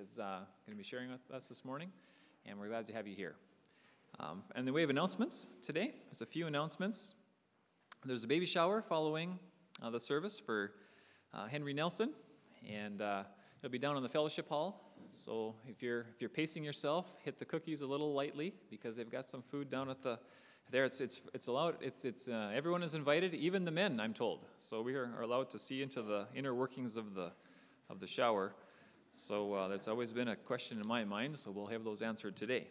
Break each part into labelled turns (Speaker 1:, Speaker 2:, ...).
Speaker 1: is going to be sharing with us this morning, and we're glad to have you here. And the way of announcements today, there's a few announcements. There's a baby shower following the service for Henry Nelson, and it'll be down in the fellowship hall. So if you're pacing yourself, hit the cookies a little lightly because they've got some food down at the there. It's allowed. It's everyone is invited, even the men, I'm told. So we are allowed to see into the inner workings of the shower. So that's always been a question in my mind. So we'll have those answered today.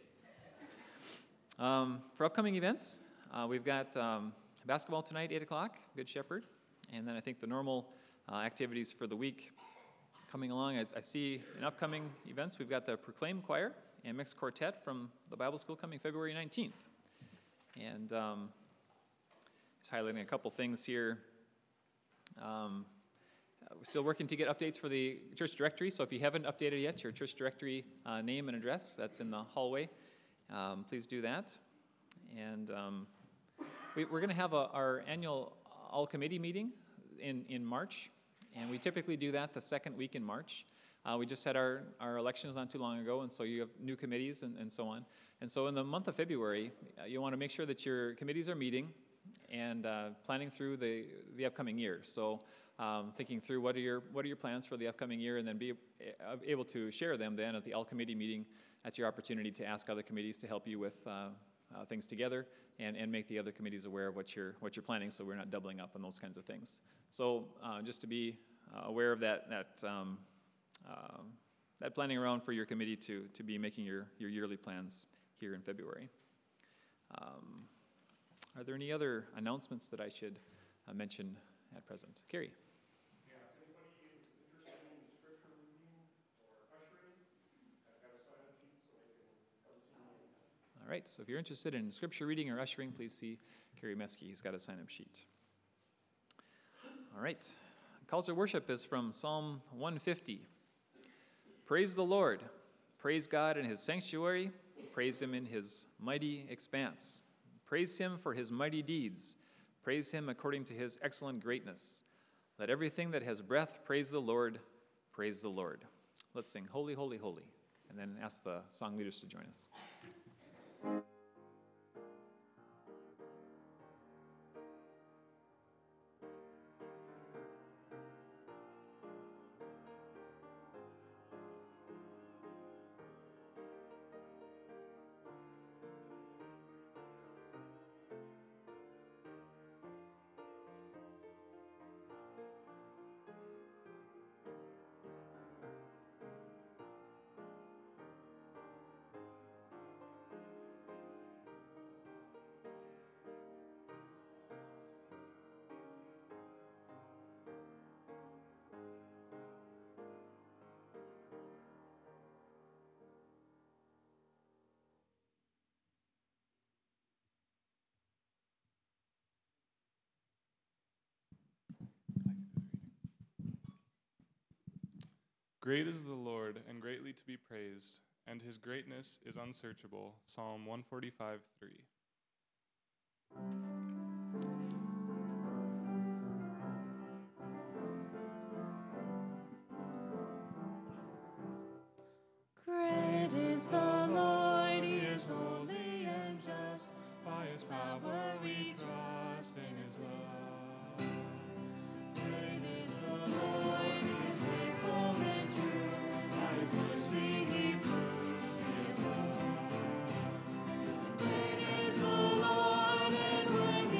Speaker 1: For upcoming events, we've got basketball tonight, 8 o'clock, Good Shepherd, and then I think the normal activities for the week coming along. I see in upcoming events, we've got the Proclaim Choir and Mixed Quartet from the Bible School coming February 19th. And just highlighting a couple things here. We're still working to get updates for the church directory, so if you haven't updated yet your church directory name and address, that's in the hallway. Please do that. And we're going to have our annual all-committee meeting in March. And we typically do that the second week in March. We just had our elections not too long ago, and so you have new committees and so on. And so in the month of February, you want to make sure that your committees are meeting and planning through the upcoming year. So thinking through what are your plans for the upcoming year, and then be able to share them then at the all-committee meeting. That's your opportunity to ask other committees to help you with things together and make the other committees aware of what you're planning, so we're not doubling up on those kinds of things. So just to be aware of that planning around for your committee to be making your yearly plans here in February. Are there any other announcements that I should mention at present? Carrie.
Speaker 2: Yeah, if anybody is interested in scripture reading or ushering, I've got a sign-up sheet so they can come see me anytime.
Speaker 1: All right, so if you're interested in scripture reading or ushering, please see Carrie Meske. He's got a sign-up sheet. All right. Calls to worship is from Psalm 150. Praise the Lord. Praise God in his sanctuary. Praise him in his mighty expanse. Praise him for his mighty deeds. Praise him according to his excellent greatness. Let everything that has breath praise the Lord. Praise the Lord. Let's sing Holy, Holy, Holy, and then ask the song leaders to join us.
Speaker 3: Great is the Lord, and greatly to be praised, and his greatness is unsearchable. Psalm 145:3.
Speaker 4: Great is the Lord, he is holy and just. By his power we trust in his love. Great is the Lord, he is faithful and true. By his mercy he proves his love. Great is the Lord and worthy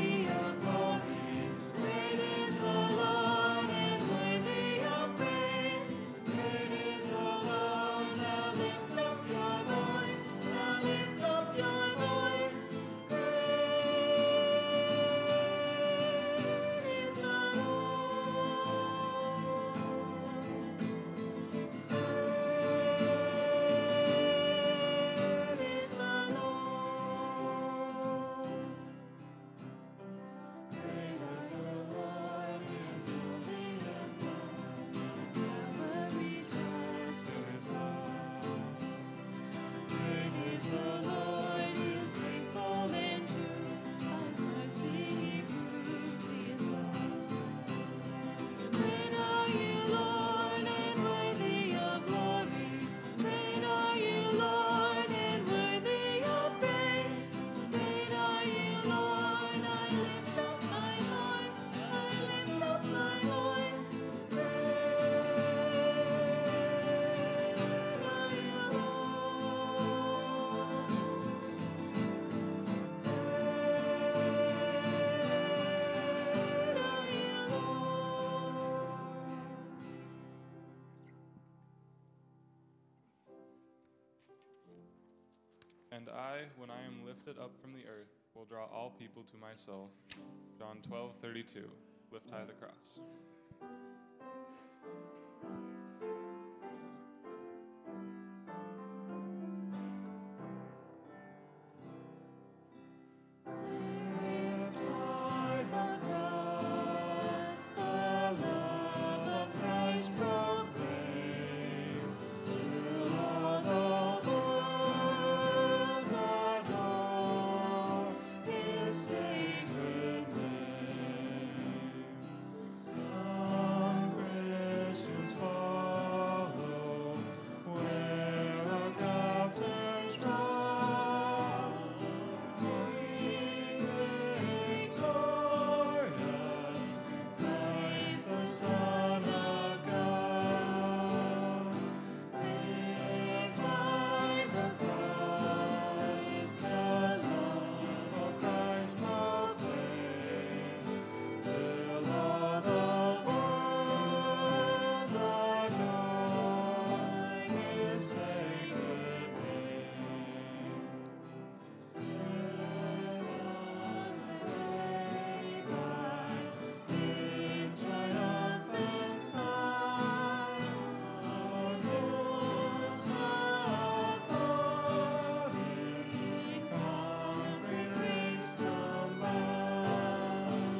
Speaker 3: And I, when I am lifted up from the earth, will draw all people to myself. John 12:32. Lift high the cross.
Speaker 4: Lift high the cross, the love of Christ proclaim, till all the world adore His sacred name. Come, Christians, follow where our captains trod. Victorious, Christ the Son of God. Lift high the cross, the Son of Christ proclaim, till all the world adore His sacred name. His triumphant sign, our notes of glory, conquering ranks combine.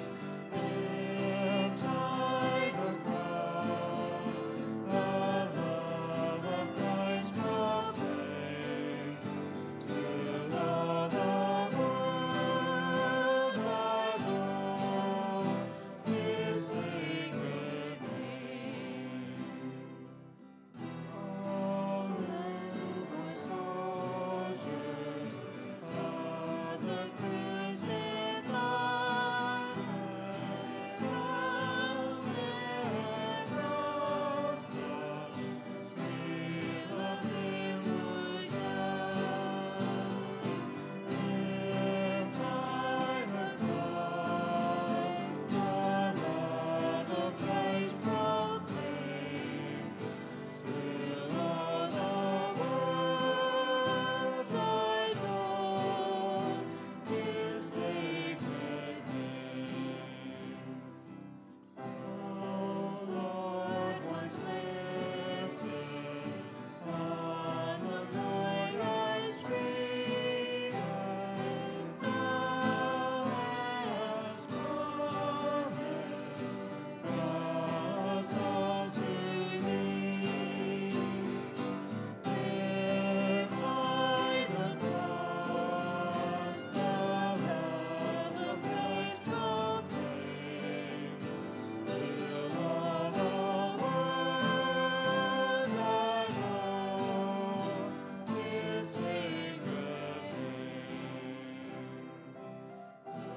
Speaker 4: Lift high the cross, the love of Christ proclaim, till all the world adore His sacred name. All newborn soldiers of the crucified, crown their brows the seal of Him who died. Lift high the cross, the love of Christ proclaim, till all the world adore His sacred name. O Lord, once lifted on the glorious tree, as Thou hast promised, draw us all to Thee. Lift high the cross, the love of Christ proclaim, till all the world adore His sacred name. So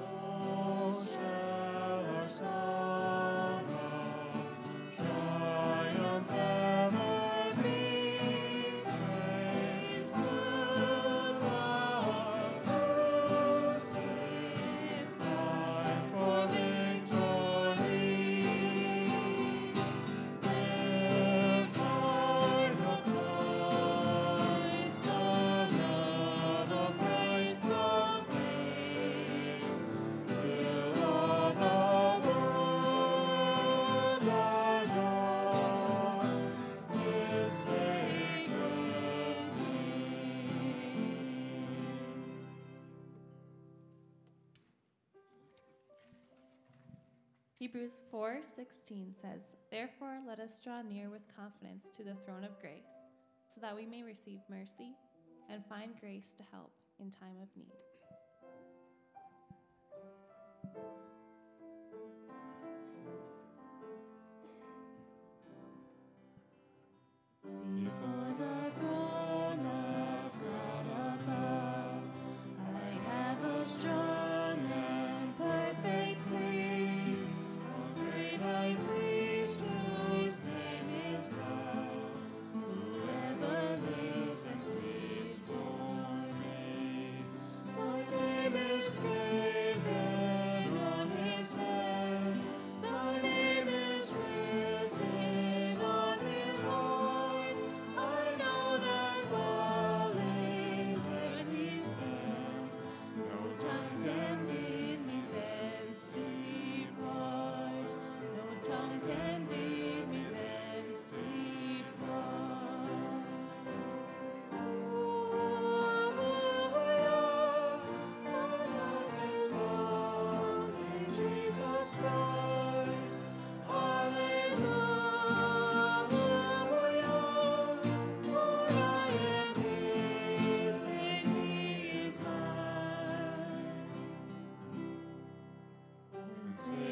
Speaker 4: shall our song of triumph ever be, praise to the crucified for victory. Lift high the cross, the love of Christ proclaim, till all the world adore His sacred name.
Speaker 5: Hebrews 4:16 says, "Therefore let us draw near with confidence to the throne of grace, so that we may receive mercy and find grace to help in time of need."
Speaker 4: Before the throne of God above, I have a strong and perfect plea, a great high priest whose name is love, whoever lives and pleads for me. My name is graven on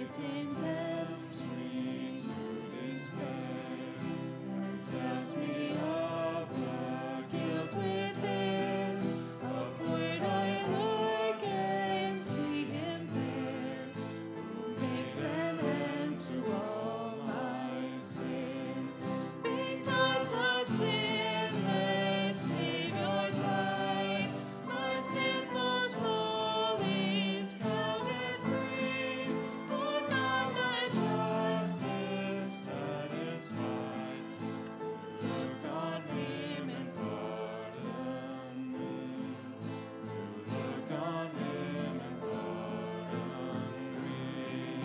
Speaker 4: Satan tempts me to despair and tells me of the guilt within. Upward I look and see him there, who makes an end to all my sin. Because a sinless Savior died, my sinful soul is counted free. For God thy justice satisfied, to look on him and pardon me. To look on him and pardon me.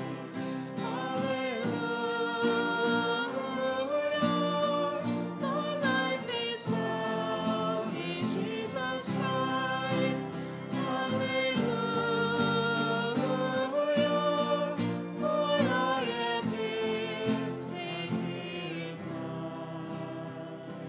Speaker 4: Hallelujah, my life is found in Jesus Christ. Hallelujah, for I am his and he is mine.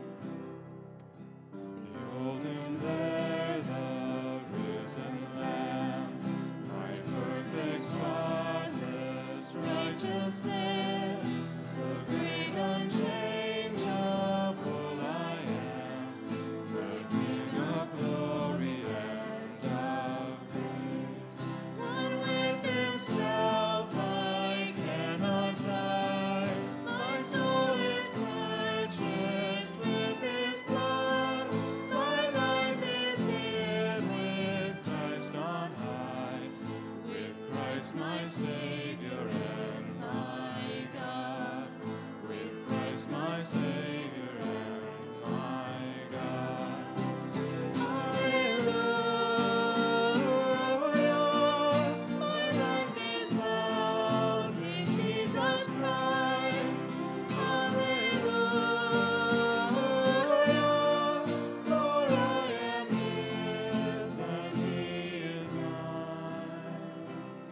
Speaker 4: Behold him there, the risen Lamb, my perfect, spotless righteousness, the great unchangeable I am, the King of glory and of grace. One with himself I cannot die, my soul is purchased with his blood, my life is hid with Christ on high, with Christ my Savior and my God, with Christ my Savior and my God. Hallelujah, my life is found in Jesus Christ. Hallelujah, for I am his and he is mine.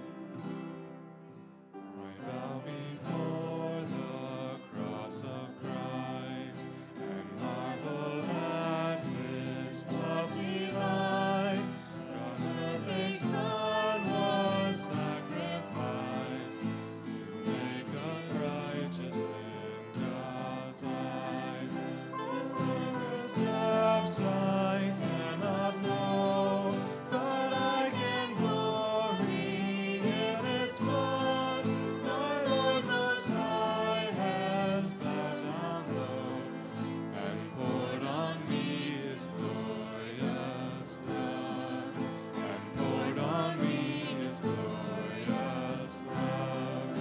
Speaker 4: I bow before the cross of Christ and marvel at his love divine. God's perfect Son was sacrificed to make us righteous in God's eyes. The sinner's depths I cannot know, but I can glory in its blood. My Lord Most High has bowed down low and poured on me his glorious love, and poured on me his glorious love.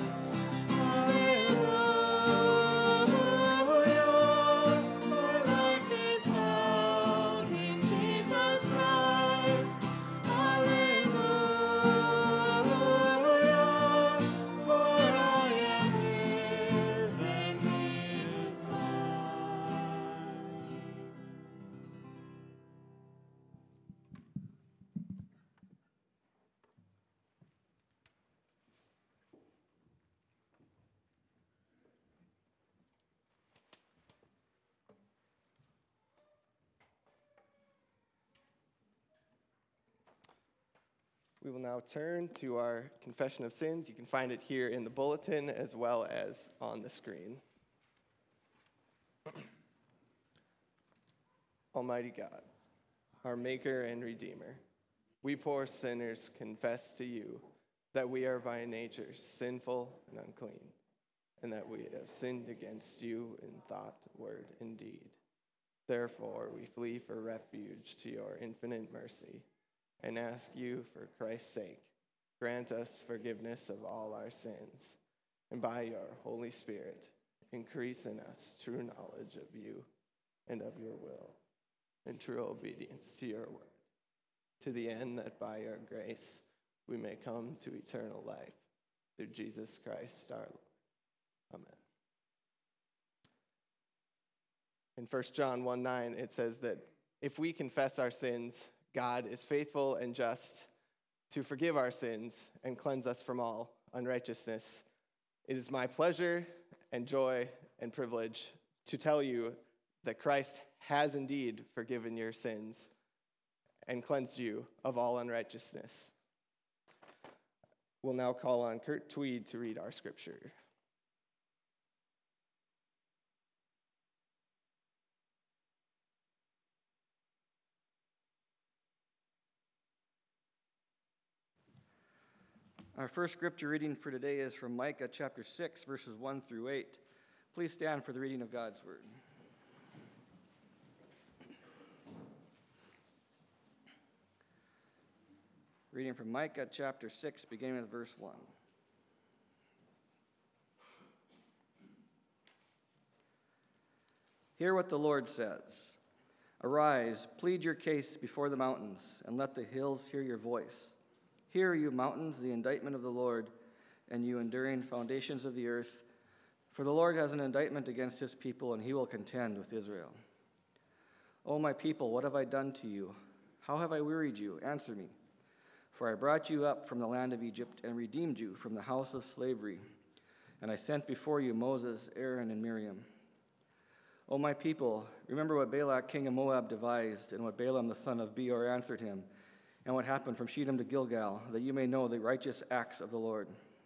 Speaker 4: Hallelujah, my life is found in Jesus Christ. Hallelujah, for I am his and he is mine.
Speaker 6: We will now turn to our confession of sins. You can find it here in the bulletin as well as on the screen. Almighty God, our Maker and Redeemer, we poor sinners confess to you that we are by nature sinful and unclean, and that we have sinned against you in thought, word, and deed. Therefore, we flee for refuge to your infinite mercy, and ask you, for Christ's sake, grant us forgiveness of all our sins, and by your Holy Spirit, increase in us true knowledge of you and of your will, and true obedience to your word, to the end that by your grace we may come to eternal life, through Jesus Christ our Lord. Amen. In 1 John 1:9, it says that if we confess our sins, God is faithful and just to forgive our sins and cleanse us from all unrighteousness. It is my pleasure and joy and privilege to tell you that Christ has indeed forgiven your sins and cleansed you of all unrighteousness. We'll now call on Kurt Tweed to read our scripture.
Speaker 7: Our first scripture reading for today is from Micah chapter 6, verses 1 through 8. Please stand for the reading of God's word. Reading from Micah chapter 6, beginning with verse 1. Hear what the Lord says. Arise, plead your case before the mountains, and let the hills hear your voice. Hear, you mountains, the indictment of the Lord, and you enduring foundations of the earth. For the Lord has an indictment against his people, and he will contend with Israel. O my people, what have I done to you? How have I wearied you? Answer me. For I brought you up from the land of Egypt and redeemed you from the house of slavery. And I sent before you Moses, Aaron, and Miriam. O my people, remember what Balak king of Moab devised, and what Balaam the son of Beor answered him, and what happened from Shittim to Gilgal, that you may know the righteous acts of the Lord.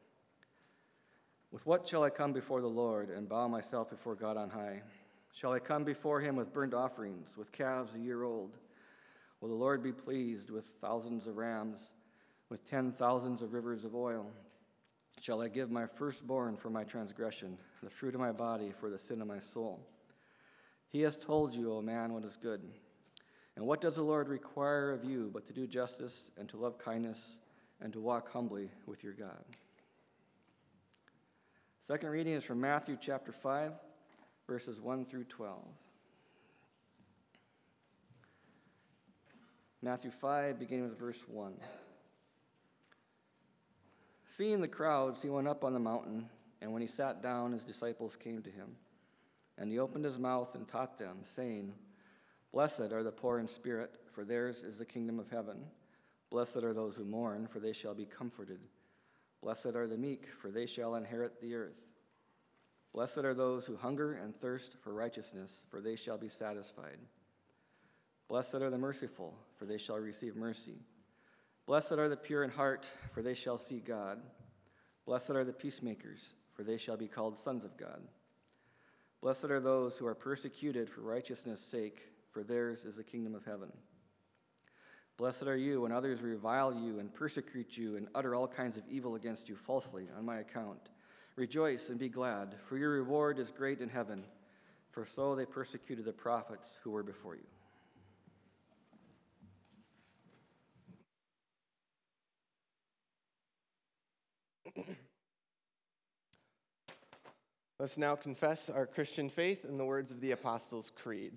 Speaker 7: With what shall I come before the Lord and bow myself before God on high? Shall I come before him with burnt offerings, with calves a year old? Will the Lord be pleased with thousands of rams, with 10,000s of rivers of oil? Shall I give my firstborn for my transgression, the fruit of my body for the sin of my soul? He has told you, O man, what is good. And what does the Lord require of you but to do justice and to love kindness and to walk humbly with your God? Second reading is from Matthew chapter 5, verses 1 through 12. Matthew 5, beginning with verse 1. Seeing the crowds, he went up on the mountain, and when he sat down, his disciples came to him. And he opened his mouth and taught them, saying, Blessed are the poor in spirit, for theirs is the kingdom of heaven. Blessed are those who mourn, for they shall be comforted. Blessed are the meek, for they shall inherit the earth. Blessed are those who hunger and thirst for righteousness, for they shall be satisfied. Blessed are the merciful, for they shall receive mercy. Blessed are the pure in heart, for they shall see God. Blessed are the peacemakers, for they shall be called sons of God. Blessed are those who are persecuted for righteousness' sake, for theirs is the kingdom of heaven. Blessed are you when others revile you and persecute you and utter all kinds of evil against you falsely on my account. Rejoice and be glad, for your reward is great in heaven, for so they persecuted the prophets who were before you.
Speaker 6: Let's now confess our Christian faith in the words of the Apostles' Creed.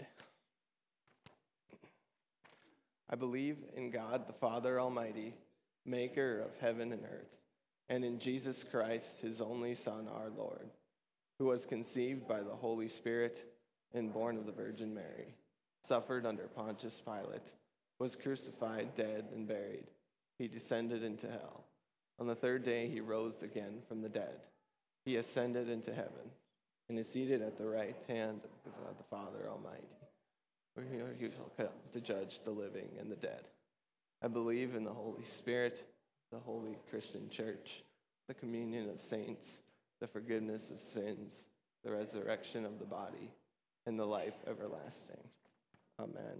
Speaker 6: I believe in God, the Father Almighty, maker of heaven and earth, and in Jesus Christ, his only Son, our Lord, who was conceived by the Holy Spirit and born of the Virgin Mary, suffered under Pontius Pilate, was crucified, dead, and buried. He descended into hell. On the third day he rose again from the dead. He ascended into heaven and is seated at the right hand of God the Father Almighty, where he shall come to judge the living and the dead. I believe in the Holy Spirit, the holy Christian church, the communion of saints, the forgiveness of sins, the resurrection of the body, and the life everlasting. Amen.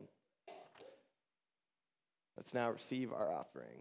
Speaker 6: Let's now receive our offering.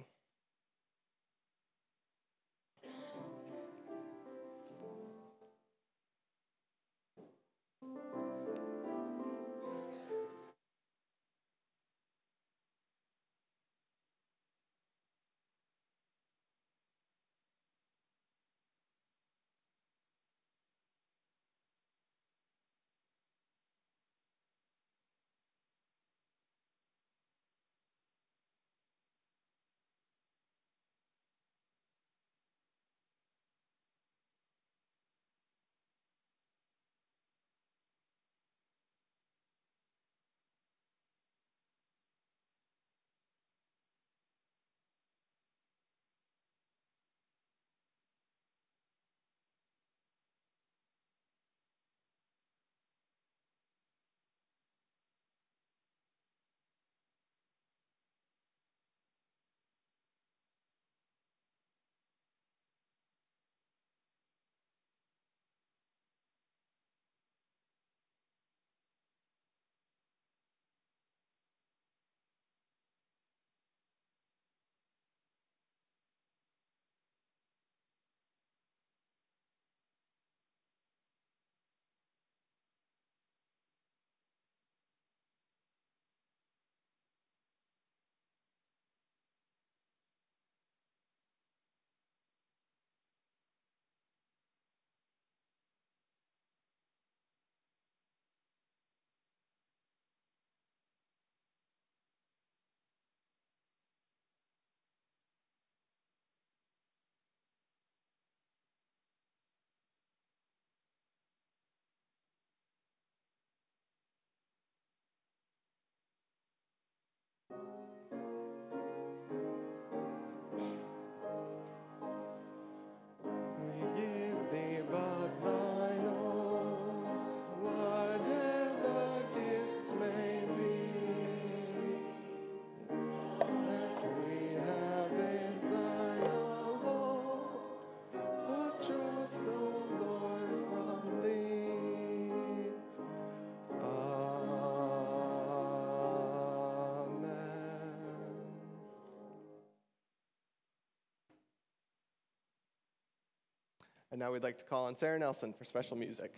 Speaker 6: And now we'd like to call on Sarah Nelson for special music.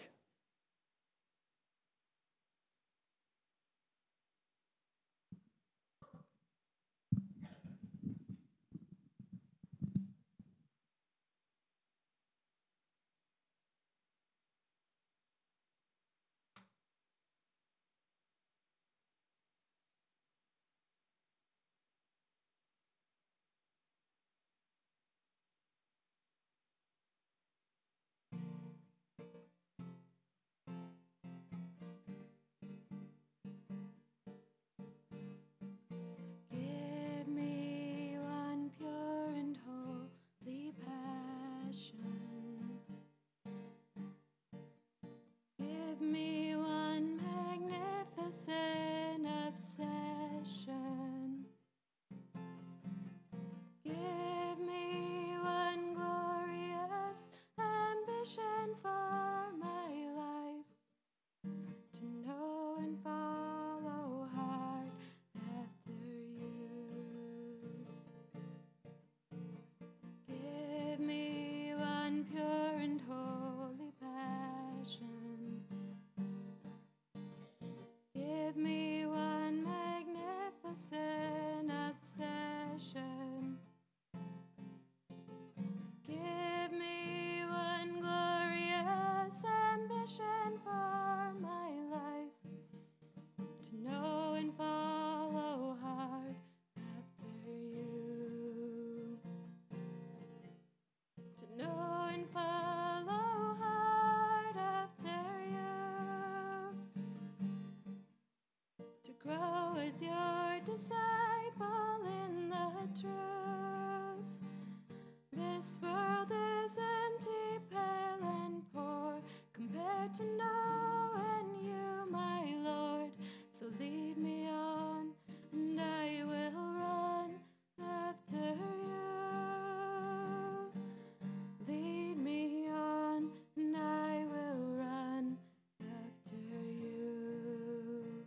Speaker 4: Give me one pure and holy passion. Give me one magnificent obsession. Give me one glorious ambition for my life, to know and follow hard after you. Give me one pure and holy passion. Give me one magnificent obsession. Give me one glorious ambition for my life, to know and follow hard after you. To know and follow hard after you. To grow as your disciple in the truth. This world is empty, pale, and poor compared to knowing you, my Lord. So lead me on, and I will run after you. Lead me on, and I will run after you.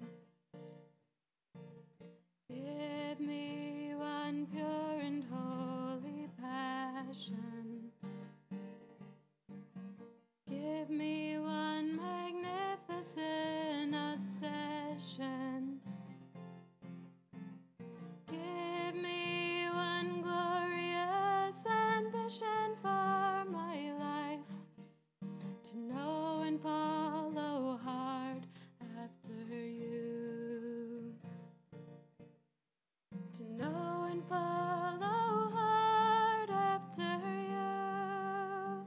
Speaker 4: Give me one pure and holy passion. Give me one magnificent obsession. Give me one glorious ambition for my life, to know and follow hard after you. To know and follow hard after you.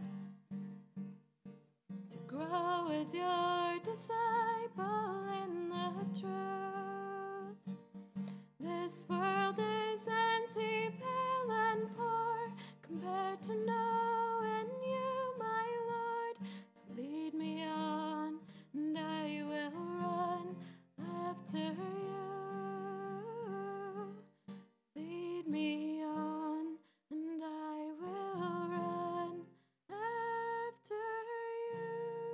Speaker 4: To grow as your disciple in the truth. This world is empty, pale, and poor compared to knowing you, my Lord. So lead me on, and I will run after you. Lead me on, and I will run after you.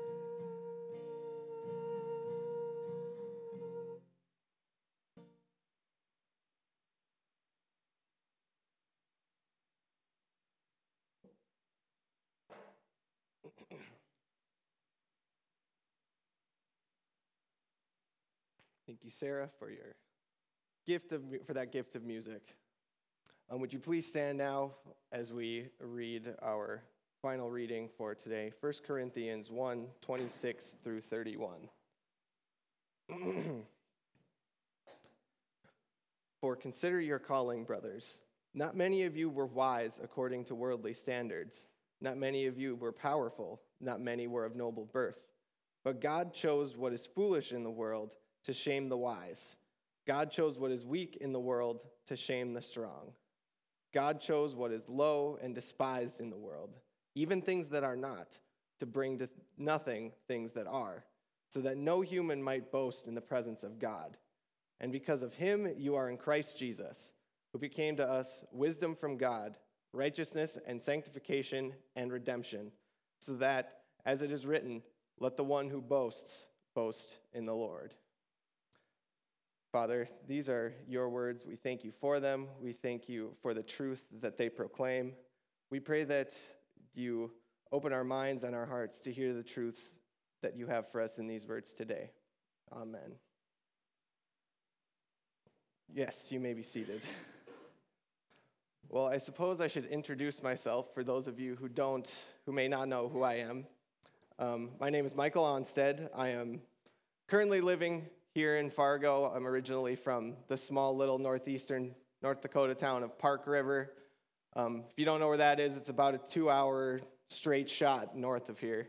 Speaker 6: Thank you, Sarah, for your for that gift of music. Would you please stand now as we read our final reading for today, 1 Corinthians 1, 26 through 31. For consider your calling, brothers. Not many of you were wise according to worldly standards. Not many of you were powerful. Not many were of noble birth. But God chose what is foolish in the world to shame the wise. God chose what is weak in the world to shame the strong. God chose what is low and despised in the world, even things that are not, to bring to nothing things that are, so that no human might boast in the presence of God. And because of him you are in Christ Jesus, who became to us wisdom from God, righteousness and sanctification and redemption, so that, as it is written, let the one who boasts boast in the Lord. Father, these are your words. We thank you for them. We thank you for the truth that they proclaim. We pray that you open our minds and our hearts to hear the truths that you have for us in these words today. Amen. Yes, you may be seated. Well, I suppose I should introduce myself for those of you who may not know who I am. My name is Michael Onstead. I am currently living here in Fargo. I'm originally from the small little northeastern North Dakota town of Park River. If you don't know where that is, it's about a 2-hour straight shot north of here.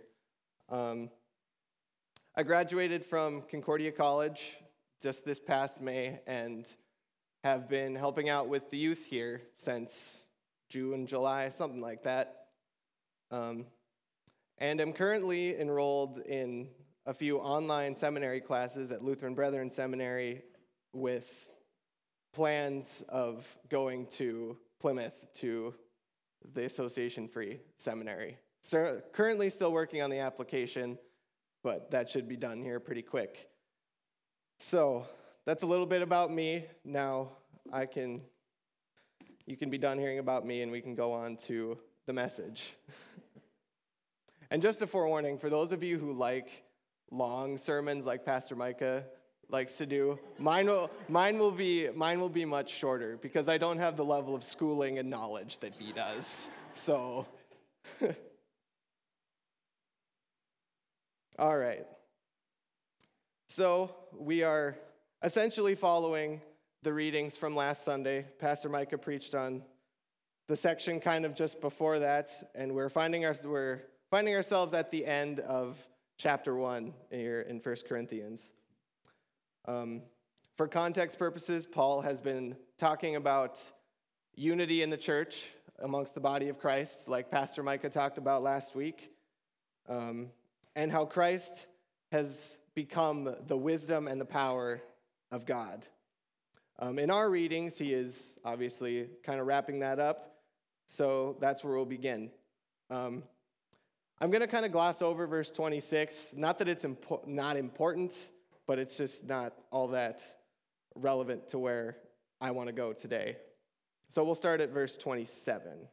Speaker 6: I graduated from Concordia College just this past May and have been helping out with the youth here since June, July, something like that. And I'm currently enrolled in a few online seminary classes at Lutheran Brethren Seminary with plans of going to Plymouth to the Association Free Seminary. So currently still working on the application, but that should be done here pretty quick. So that's a little bit about me. Now you can be done hearing about me and we can go on to the message. And just a forewarning, for those of you who like long sermons like Pastor Micah likes to do, mine will be much shorter because I don't have the level of schooling and knowledge that he does. So, all right. So we are essentially following the readings from last Sunday. Pastor Micah preached on the section kind of just before that, and we're finding ourselves at the end of chapter 1 here in 1 Corinthians. For context purposes, Paul has been talking about unity in the church amongst the body of Christ, like Pastor Micah talked about last week, and how Christ has become the wisdom and the power of God. In our readings, he is obviously kind of wrapping that up, so that's where we'll begin. I'm going to kind of gloss over verse 26. Not that it's not important, but it's just not all that relevant to where I want to go today. So we'll start at verse 27.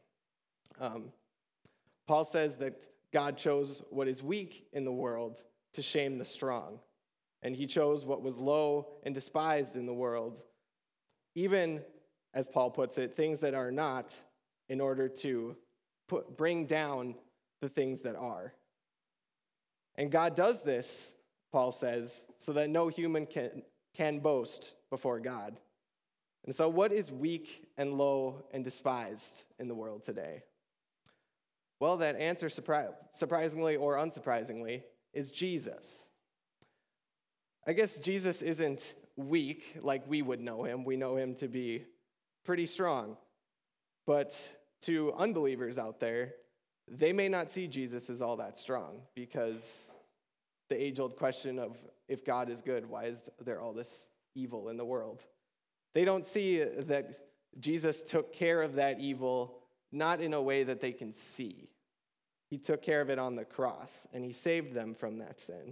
Speaker 6: Paul says that God chose what is weak in the world to shame the strong, and he chose what was low and despised in the world, even, as Paul puts it, things that are not, in order to bring down the things that are. And God does this, Paul says, so that no human can boast before God. And so what is weak and low and despised in the world today? Well, that answer, surprisingly or unsurprisingly, is Jesus. I guess Jesus isn't weak like we would know him. We know him to be pretty strong. But to unbelievers out there, they may not see Jesus as all that strong because the age-old question of if God is good, why is there all this evil in the world? They don't see that Jesus took care of that evil not in a way that they can see. He took care of it on the cross, and he saved them from that sin.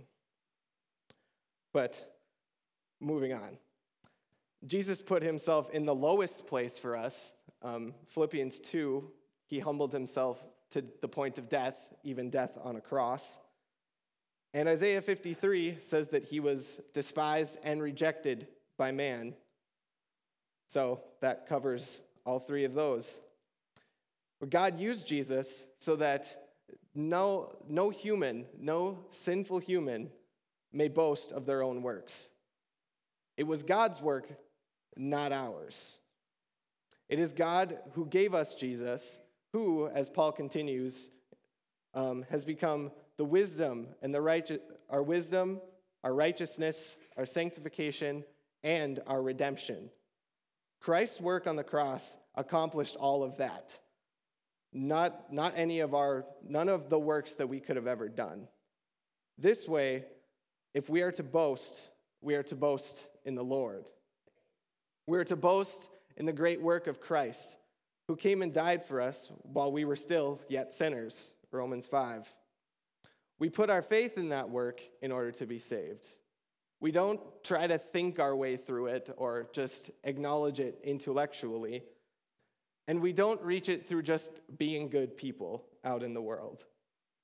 Speaker 6: But moving on. Jesus put himself in the lowest place for us. Philippians 2, he humbled himself to the point of death, even death on a cross. And Isaiah 53 says that he was despised and rejected by man. So that covers all three of those. But God used Jesus so that no sinful human may boast of their own works. It was God's work, not ours. It is God who gave us Jesus, who, as Paul continues, has become the wisdom and our wisdom, our righteousness, our sanctification, and our redemption. Christ's work on the cross accomplished all of that. None of the works that we could have ever done. This way, if we are to boast, we are to boast in the Lord. We are to boast in the great work of Christ, who came and died for us while we were still yet sinners, Romans 5. We put our faith in that work in order to be saved. We don't try to think our way through it or just acknowledge it intellectually. And we don't reach it through just being good people out in the world.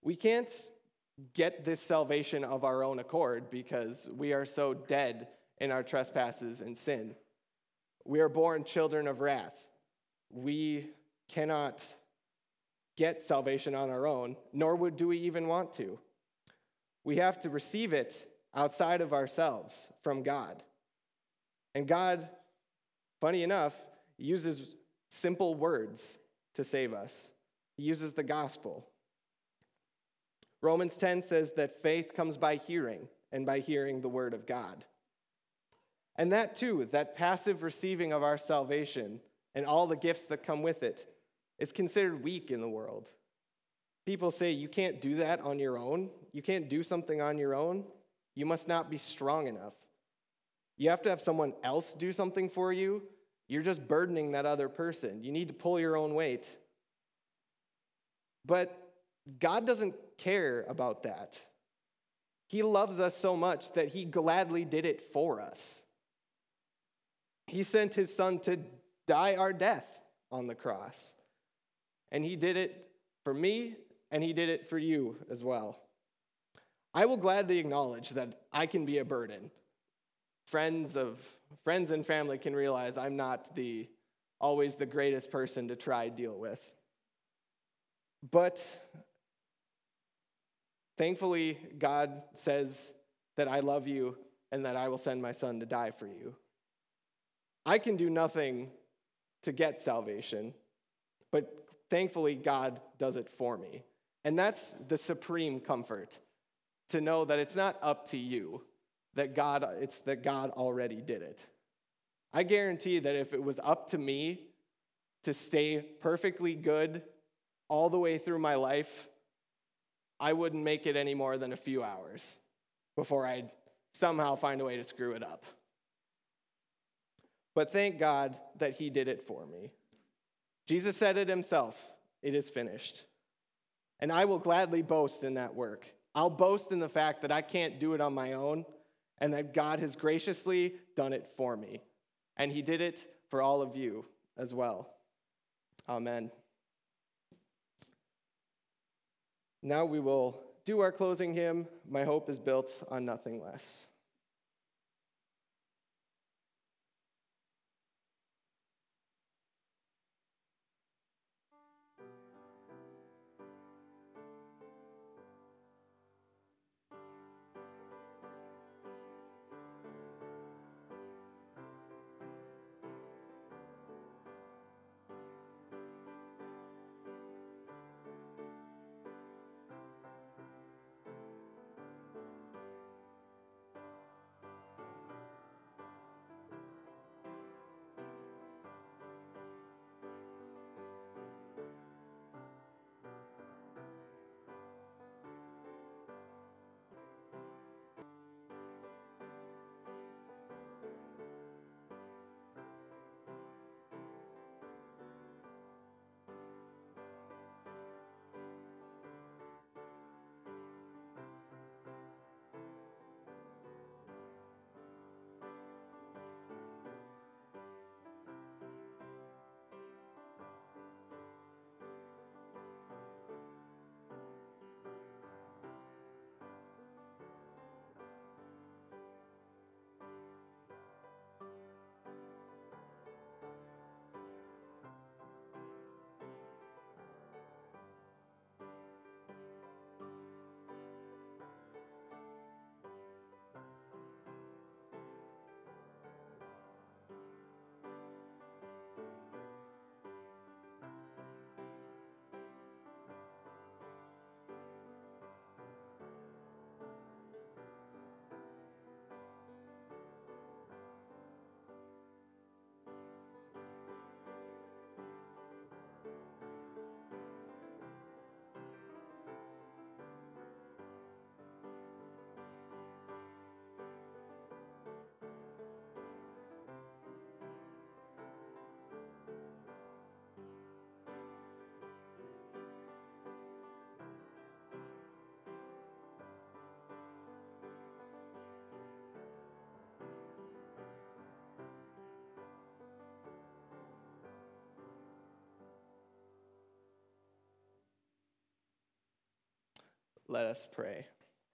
Speaker 6: We can't get this salvation of our own accord because we are so dead in our trespasses and sin. We are born children of wrath. We cannot get salvation on our own, nor do we even want to. We have to receive it outside of ourselves from God. And God, funny enough, uses simple words to save us. He uses the gospel. Romans 10 says that faith comes by hearing, and by hearing the word of God. And that too, that passive receiving of our salvation and all the gifts that come with it is considered weak in the world. People say you can't do that on your own. You can't do something on your own. You must not be strong enough. You have to have someone else do something for you. You're just burdening that other person. You need to pull your own weight. But God doesn't care about that. He loves us so much that he gladly did it for us. He sent his son to die our death on the cross. And he did it for me, and he did it for you as well. I will gladly acknowledge that I can be a burden. Friends and family can realize I'm not always the greatest person to try deal with. But thankfully, God says that I love you and that I will send my son to die for you. I can do nothing to get salvation, but thankfully, God does it for me. And that's the supreme comfort, to know that it's not up to you, it's that God already did it. I guarantee that if it was up to me to stay perfectly good all the way through my life, I wouldn't make it any more than a few hours before I'd somehow find a way to screw it up. But thank God that he did it for me. Jesus said it himself, "It is finished." And I will gladly boast in that work. I'll boast in the fact that I can't do it on my own and that God has graciously done it for me. And he did it for all of you as well. Amen. Now we will do our closing hymn, "My Hope is Built on Nothing Less." Let us pray.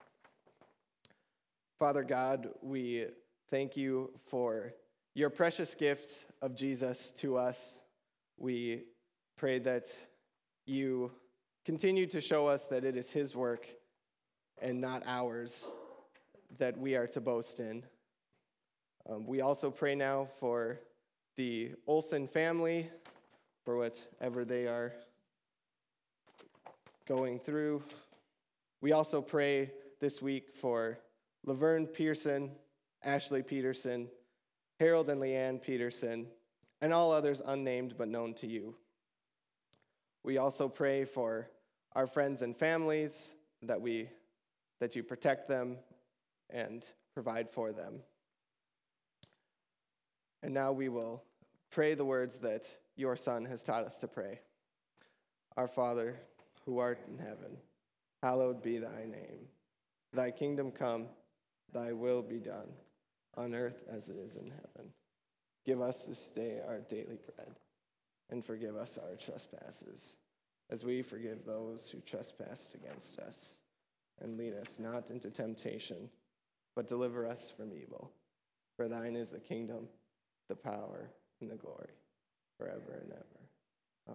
Speaker 6: Father God, we thank you for your precious gift of Jesus to us. We pray that you continue to show us that it is his work and not ours that we are to boast in. We also pray now for the Olson family, for whatever they are going through. We also pray this week for Laverne Pearson, Ashley Peterson, Harold and Leanne Peterson, and all others unnamed but known to you. We also pray for our friends and families that you protect them and provide for them. And now we will pray the words that your Son has taught us to pray. Our Father, who art in heaven, hallowed be thy name. Thy kingdom come, thy will be done, on earth as it is in heaven. Give us this day our daily bread, and forgive us our trespasses, as we forgive those who trespass against us. And lead us not into temptation, but deliver us from evil. For thine is the kingdom, the power, and the glory, forever and ever. Amen.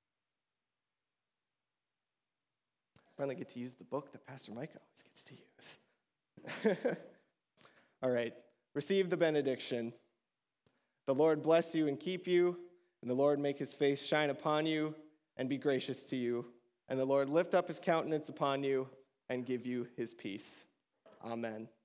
Speaker 6: Finally get to use the book that Pastor Mike always gets to use. All right, receive the benediction. The Lord bless you and keep you, and the Lord make his face shine upon you and be gracious to you, and the Lord lift up his countenance upon you and give you his peace. Amen.